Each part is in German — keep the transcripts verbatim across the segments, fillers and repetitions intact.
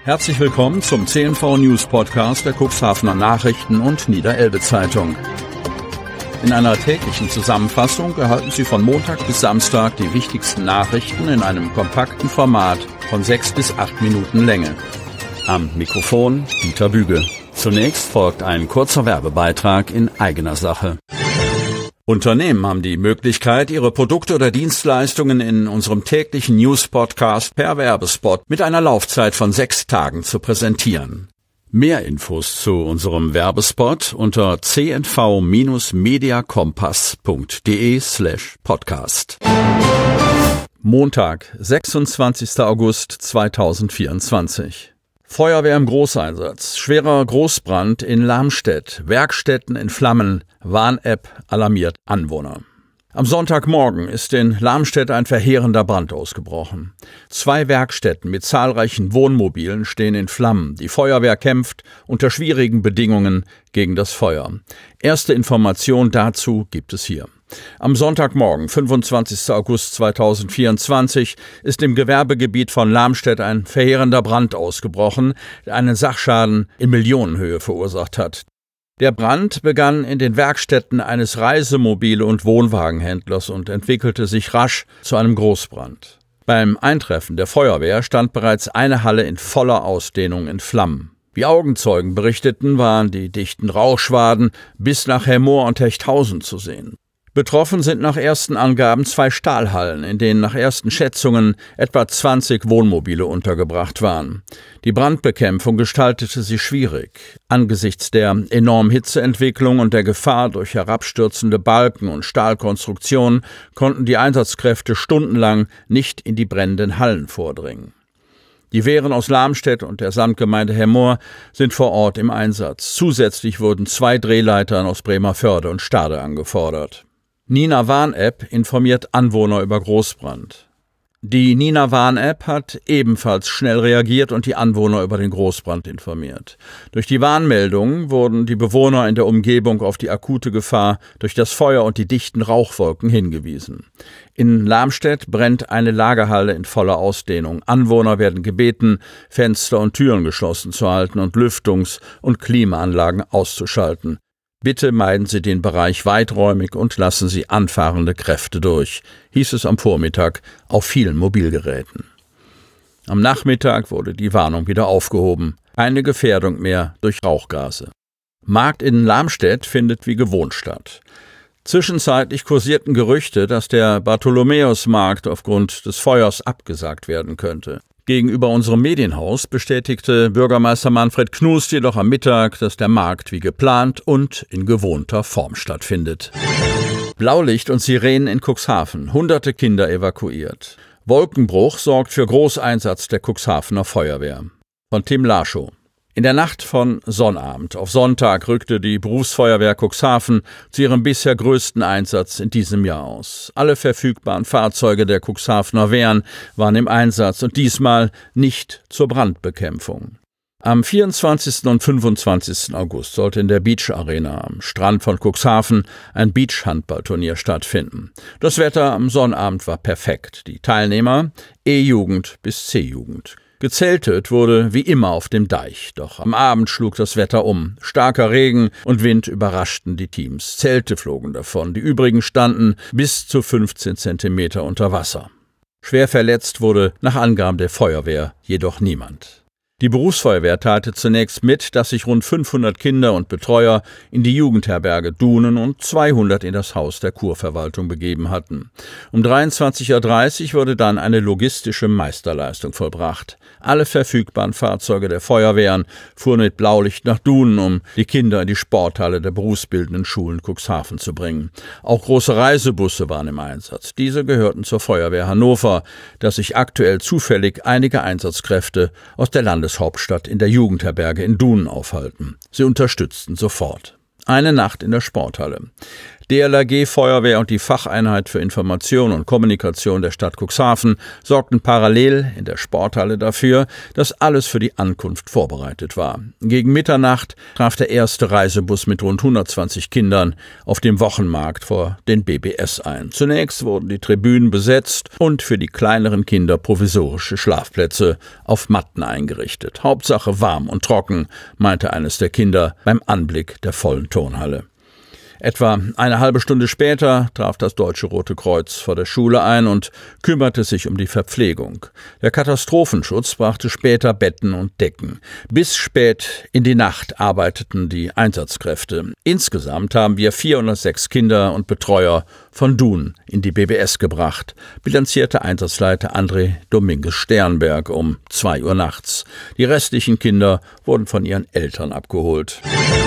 Herzlich willkommen zum C N V News Podcast der Cuxhavener Nachrichten und Niederelbe Zeitung. In einer täglichen Zusammenfassung erhalten Sie von Montag bis Samstag die wichtigsten Nachrichten in einem kompakten Format von sechs bis acht Minuten Länge. Am Mikrofon Dieter Büge. Zunächst folgt ein kurzer Werbebeitrag in eigener Sache. Unternehmen haben die Möglichkeit, ihre Produkte oder Dienstleistungen in unserem täglichen News-Podcast per Werbespot mit einer Laufzeit von sechs Tagen zu präsentieren. Mehr Infos zu unserem Werbespot unter c n v mediakompass punkt de slash podcast. Montag, sechsundzwanzigster August zweitausendvierundzwanzig. Feuerwehr im Großeinsatz, schwerer Großbrand in Lamstedt, Werkstätten in Flammen, Warn-App alarmiert Anwohner. Am Sonntagmorgen ist in Lamstedt ein verheerender Brand ausgebrochen. Zwei Werkstätten mit zahlreichen Wohnmobilen stehen in Flammen. Die Feuerwehr kämpft unter schwierigen Bedingungen gegen das Feuer. Erste Information dazu gibt es hier. Am Sonntagmorgen, fünfundzwanzigster August zweitausendvierundzwanzig, ist im Gewerbegebiet von Lamstedt ein verheerender Brand ausgebrochen, der einen Sachschaden in Millionenhöhe verursacht hat. Der Brand begann in den Werkstätten eines Reisemobile- und Wohnwagenhändlers und entwickelte sich rasch zu einem Großbrand. Beim Eintreffen der Feuerwehr stand bereits eine Halle in voller Ausdehnung in Flammen. Wie Augenzeugen berichteten, waren die dichten Rauchschwaden bis nach Hemmoor und Hechthausen zu sehen. Betroffen sind nach ersten Angaben zwei Stahlhallen, in denen nach ersten Schätzungen etwa zwanzig Wohnmobile untergebracht waren. Die Brandbekämpfung gestaltete sich schwierig. Angesichts der enormen Hitzeentwicklung und der Gefahr durch herabstürzende Balken und Stahlkonstruktionen konnten die Einsatzkräfte stundenlang nicht in die brennenden Hallen vordringen. Die Wehren aus Lamstedt und der Samtgemeinde Hemmoor sind vor Ort im Einsatz. Zusätzlich wurden zwei Drehleitern aus Bremervörde und Stade angefordert. Nina Warn-App informiert Anwohner über Großbrand. Die Nina Warn-App hat ebenfalls schnell reagiert und die Anwohner über den Großbrand informiert. Durch die Warnmeldungen wurden die Bewohner in der Umgebung auf die akute Gefahr durch das Feuer und die dichten Rauchwolken hingewiesen. In Lamstedt brennt eine Lagerhalle in voller Ausdehnung. Anwohner werden gebeten, Fenster und Türen geschlossen zu halten und Lüftungs- und Klimaanlagen auszuschalten. Bitte meiden Sie den Bereich weiträumig und lassen Sie anfahrende Kräfte durch, hieß es am Vormittag auf vielen Mobilgeräten. Am Nachmittag wurde die Warnung wieder aufgehoben. Keine Gefährdung mehr durch Rauchgase. Markt in Lamstedt findet wie gewohnt statt. Zwischenzeitlich kursierten Gerüchte, dass der Bartholomäusmarkt aufgrund des Feuers abgesagt werden könnte. Gegenüber unserem Medienhaus bestätigte Bürgermeister Manfred Knust jedoch am Mittag, dass der Markt wie geplant und in gewohnter Form stattfindet. Blaulicht und Sirenen in Cuxhaven, hunderte Kinder evakuiert. Wolkenbruch sorgt für Großeinsatz der Cuxhavener Feuerwehr. Von Tim Laschow. In der Nacht von Sonnabend auf Sonntag rückte die Berufsfeuerwehr Cuxhaven zu ihrem bisher größten Einsatz in diesem Jahr aus. Alle verfügbaren Fahrzeuge der Cuxhavener Wehren waren im Einsatz und diesmal nicht zur Brandbekämpfung. Am vierundzwanzigsten und fünfundzwanzigsten August sollte in der Beach Arena am Strand von Cuxhaven ein Beachhandballturnier stattfinden. Das Wetter am Sonnabend war perfekt. Die Teilnehmer E-Jugend bis C-Jugend. Gezeltet wurde wie immer auf dem Deich, doch am Abend schlug das Wetter um. Starker Regen und Wind überraschten die Teams. Zelte flogen davon, die übrigen standen bis zu fünfzehn Zentimeter unter Wasser. Schwer verletzt wurde nach Angaben der Feuerwehr jedoch niemand. Die Berufsfeuerwehr teilte zunächst mit, dass sich rund fünfhundert Kinder und Betreuer in die Jugendherberge Dunen und zweihundert in das Haus der Kurverwaltung begeben hatten. Um dreiundzwanzig Uhr dreißig wurde dann eine logistische Meisterleistung vollbracht. Alle verfügbaren Fahrzeuge der Feuerwehren fuhren mit Blaulicht nach Dunen, um die Kinder in die Sporthalle der berufsbildenden Schulen Cuxhaven zu bringen. Auch große Reisebusse waren im Einsatz. Diese gehörten zur Feuerwehr Hannover, das sich aktuell zufällig einige Einsatzkräfte aus der Landes Hauptstadt in der Jugendherberge in Dunen aufhalten. Sie unterstützten sofort. Eine Nacht in der Sporthalle. D L R G, Feuerwehr und die Facheinheit für Information und Kommunikation der Stadt Cuxhaven sorgten parallel in der Sporthalle dafür, dass alles für die Ankunft vorbereitet war. Gegen Mitternacht traf der erste Reisebus mit rund hundertzwanzig Kindern auf dem Wochenmarkt vor den B B S ein. Zunächst wurden die Tribünen besetzt und für die kleineren Kinder provisorische Schlafplätze auf Matten eingerichtet. Hauptsache warm und trocken, meinte eines der Kinder beim Anblick der vollen Turnhalle. Etwa eine halbe Stunde später traf das Deutsche Rote Kreuz vor der Schule ein und kümmerte sich um die Verpflegung. Der Katastrophenschutz brachte später Betten und Decken. Bis spät in die Nacht arbeiteten die Einsatzkräfte. Insgesamt haben wir vierhundertsechs Kinder und Betreuer von Dun in die B B S gebracht, bilanzierte Einsatzleiter André Dominguez Sternberg um zwei Uhr nachts. Die restlichen Kinder wurden von ihren Eltern abgeholt.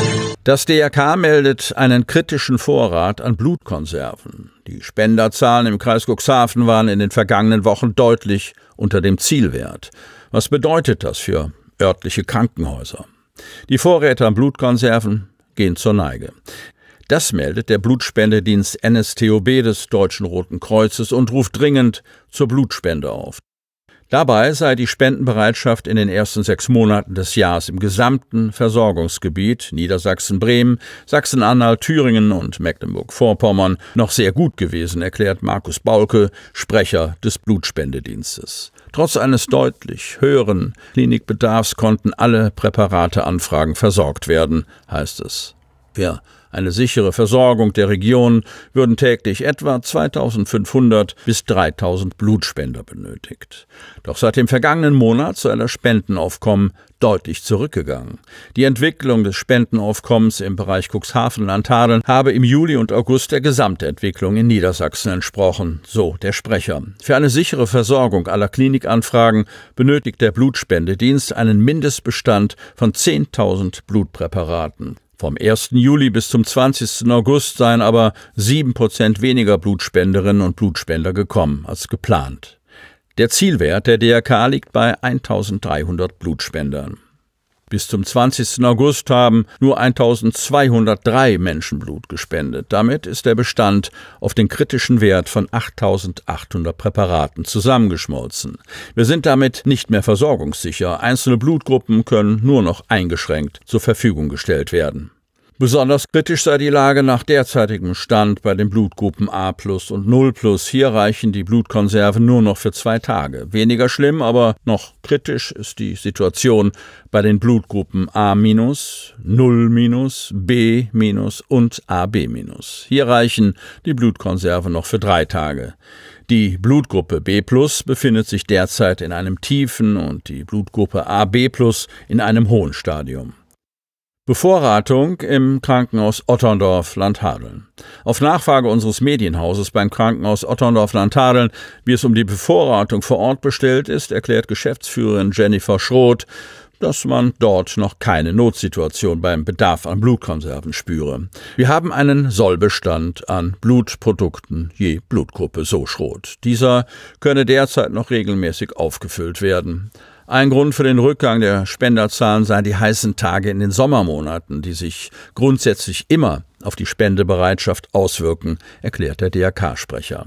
Das D R K meldet einen kritischen Vorrat an Blutkonserven. Die Spenderzahlen im Kreis Cuxhaven waren in den vergangenen Wochen deutlich unter dem Zielwert. Was bedeutet das für örtliche Krankenhäuser? Die Vorräte an Blutkonserven gehen zur Neige. Das meldet der Blutspendedienst N S T O B des Deutschen Roten Kreuzes und ruft dringend zur Blutspende auf. Dabei sei die Spendenbereitschaft in den ersten sechs Monaten des Jahres im gesamten Versorgungsgebiet Niedersachsen, Bremen, Sachsen-Anhalt, Thüringen und Mecklenburg-Vorpommern noch sehr gut gewesen, erklärt Markus Baulke, Sprecher des Blutspendedienstes. Trotz eines deutlich höheren Klinikbedarfs konnten alle Präparateanfragen versorgt werden, heißt es. Für eine sichere Versorgung der Region würden täglich etwa zweitausendfünfhundert bis dreitausend Blutspender benötigt. Doch seit dem vergangenen Monat sei das Spendenaufkommen deutlich zurückgegangen. Die Entwicklung des Spendenaufkommens im Bereich Cuxhaven-Landhadeln habe im Juli und August der Gesamtentwicklung in Niedersachsen entsprochen, so der Sprecher. Für eine sichere Versorgung aller Klinikanfragen benötigt der Blutspendedienst einen Mindestbestand von zehntausend Blutpräparaten. Vom ersten Juli bis zum zwanzigsten August seien aber sieben Prozent weniger Blutspenderinnen und Blutspender gekommen als geplant. Der Zielwert der D R K liegt bei eintausenddreihundert Blutspendern. Bis zum zwanzigsten August haben nur eintausendzweihundertdrei Menschen Blut gespendet. Damit ist der Bestand auf den kritischen Wert von achttausendachthundert Präparaten zusammengeschmolzen. Wir sind damit nicht mehr versorgungssicher. Einzelne Blutgruppen können nur noch eingeschränkt zur Verfügung gestellt werden. Besonders kritisch sei die Lage nach derzeitigem Stand bei den Blutgruppen A plus und null plus. Hier reichen die Blutkonserven nur noch für zwei Tage. Weniger schlimm, aber noch kritisch ist die Situation bei den Blutgruppen A minus, null minus, B minus und A B minus. Hier reichen die Blutkonserven noch für drei Tage. Die Blutgruppe B plus befindet sich derzeit in einem tiefen und die Blutgruppe A B plus in einem hohen Stadium. Bevorratung im Krankenhaus Otterndorf-Landhadeln. Auf Nachfrage unseres Medienhauses beim Krankenhaus Otterndorf-Landhadeln, wie es um die Bevorratung vor Ort bestellt ist, erklärt Geschäftsführerin Jennifer Schroth, dass man dort noch keine Notsituation beim Bedarf an Blutkonserven spüre. Wir haben einen Sollbestand an Blutprodukten je Blutgruppe, so Schroth. Dieser könne derzeit noch regelmäßig aufgefüllt werden. Ein Grund für den Rückgang der Spenderzahlen seien die heißen Tage in den Sommermonaten, die sich grundsätzlich immer auf die Spendebereitschaft auswirken, erklärt der D R K-Sprecher.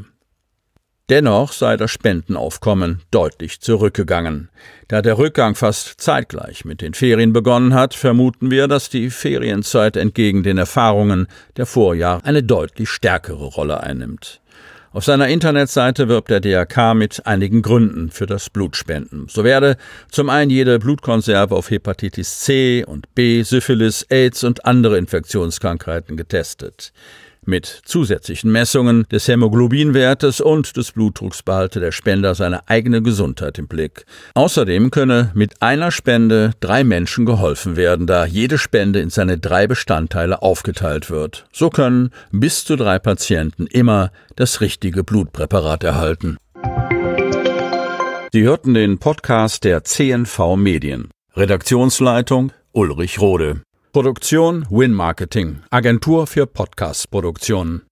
Dennoch sei das Spendenaufkommen deutlich zurückgegangen. Da der Rückgang fast zeitgleich mit den Ferien begonnen hat, vermuten wir, dass die Ferienzeit entgegen den Erfahrungen der Vorjahre eine deutlich stärkere Rolle einnimmt. Auf seiner Internetseite wirbt der D R K mit einigen Gründen für das Blutspenden. So werde zum einen jede Blutkonserve auf Hepatitis C und B, Syphilis, AIDS und andere Infektionskrankheiten getestet. Mit zusätzlichen Messungen des Hämoglobinwertes und des Blutdrucks behalte der Spender seine eigene Gesundheit im Blick. Außerdem könne mit einer Spende drei Menschen geholfen werden, da jede Spende in seine drei Bestandteile aufgeteilt wird. So können bis zu drei Patienten immer das richtige Blutpräparat erhalten. Sie hörten den Podcast der C N V Medien. Redaktionsleitung Ulrich Rode. Produktion Win Marketing, Agentur für Podcast-Produktionen.